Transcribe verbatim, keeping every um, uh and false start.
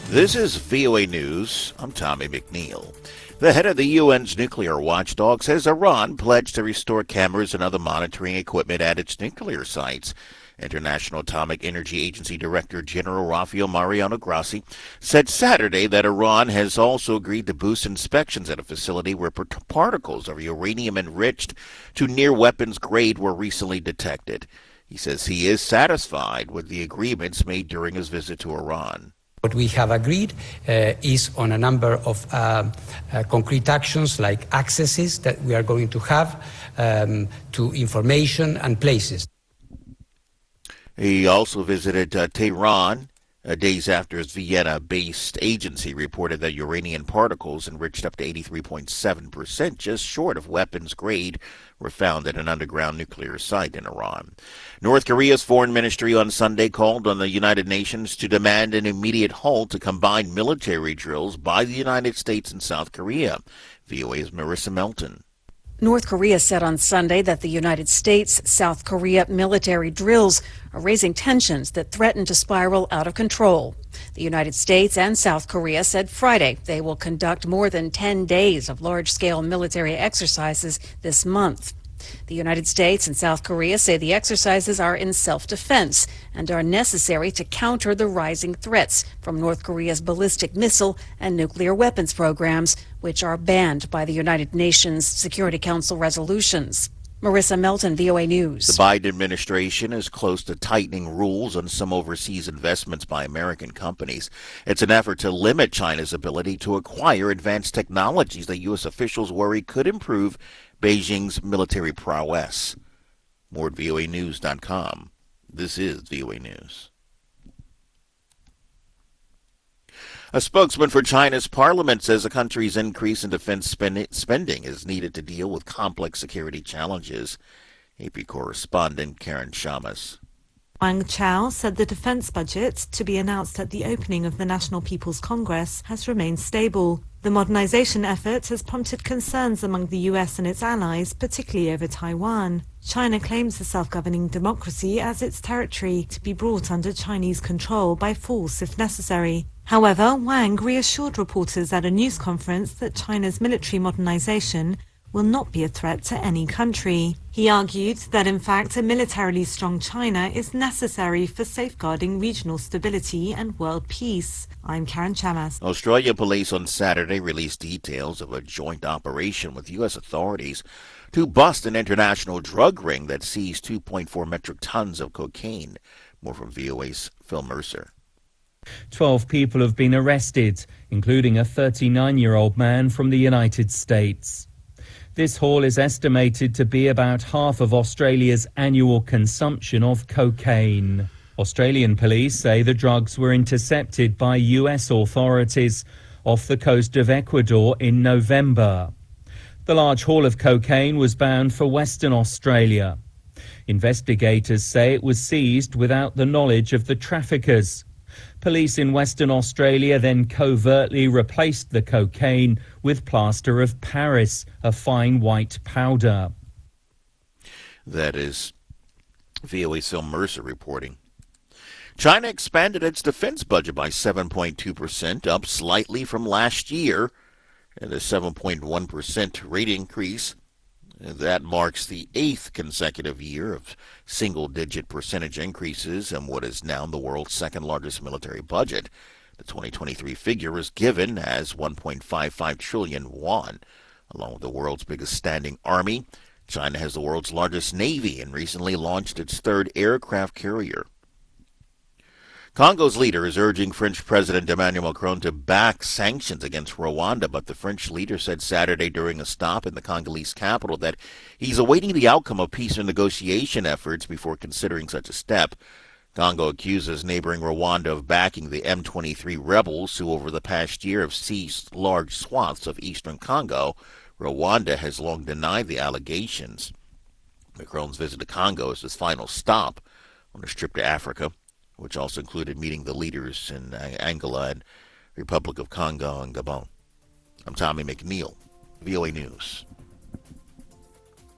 This is V O A News. I'm Tommy McNeil. The head of the U N's nuclear watchdog says Iran pledged to restore cameras and other monitoring equipment at its nuclear sites. International Atomic Energy Agency Director General Rafael Mariano Grossi said Saturday that Iran has also agreed to boost inspections at a facility where particles of uranium enriched to near weapons grade were recently detected. He says he is satisfied with the agreements made during his visit to Iran. What we have agreed uh, is on a number of uh, uh, concrete actions like accesses that we are going to have um, to information and places. He also visited uh, Tehran uh, days after his Vienna-based agency reported that uranium particles enriched up to eighty-three point seven percent, just short of weapons grade, were found at an underground nuclear site in Iran. North Korea's foreign ministry on Sunday called on the United Nations to demand an immediate halt to combined military drills by the United States and South Korea. V O A's Marissa Melton. North Korea said on Sunday that the United States, South Korea military drills are raising tensions that threaten to spiral out of control. The United States and South Korea said Friday they will conduct more than ten days of large-scale military exercises this month. The United States and South Korea say the exercises are in self-defense and are necessary to counter the rising threats from North Korea's ballistic missile and nuclear weapons programs, which are banned by the United Nations Security Council resolutions. Marissa Melton, V O A News. The Biden administration is close to tightening rules on some overseas investments by American companies. It's an effort to limit China's ability to acquire advanced technologies that U S officials worry could improve Beijing's military prowess. More at V O A news dot com. This is V O A News. A spokesman for China's parliament says the country's increase in defense spending is needed to deal with complex security challenges. A P correspondent Karen Shamas. Wang Chao said the defense budget, to be announced at the opening of the National People's Congress, has remained stable. The modernization effort has prompted concerns among the U S and its allies, particularly over Taiwan. China claims the self-governing democracy as its territory to be brought under Chinese control by force if necessary. However, Wang reassured reporters at a news conference that China's military modernization will not be a threat to any country. He argued that in fact a militarily strong China is necessary for safeguarding regional stability and world peace. I'm Karen Chamas. Australia police on Saturday released details of a joint operation with U S authorities to bust an international drug ring that seized two point four metric tons of cocaine. More from V O A's Phil Mercer. Twelve people have been arrested, including a thirty-nine-year-old man from the United States. This haul is estimated to be about half of Australia's annual consumption of cocaine. Australian police say the drugs were intercepted by U S authorities off the coast of Ecuador in November. The large haul of cocaine was bound for Western Australia. Investigators say it was seized without the knowledge of the traffickers. Police in Western Australia then covertly replaced the cocaine with plaster of Paris, a fine white powder. That is V O A's Phil Mercer reporting. China expanded its defense budget by seven point two percent, up slightly from last year, and a seven point one percent rate increase. That marks the eighth consecutive year of single-digit percentage increases in what is now the world's second-largest military budget. The twenty twenty-three figure is given as one point five five trillion won. Along with the world's biggest standing army, China has the world's largest navy and recently launched its third aircraft carrier. Congo's leader is urging French President Emmanuel Macron to back sanctions against Rwanda, but the French leader said Saturday during a stop in the Congolese capital that he's awaiting the outcome of peace and negotiation efforts before considering such a step. Congo accuses neighboring Rwanda of backing the M twenty-three rebels who over the past year have seized large swaths of eastern Congo. Rwanda has long denied the allegations. Macron's visit to Congo is his final stop on his trip to Africa, which also included meeting the leaders in Angola and Republic of Congo and Gabon. I'm Tommy McNeil, V O A News.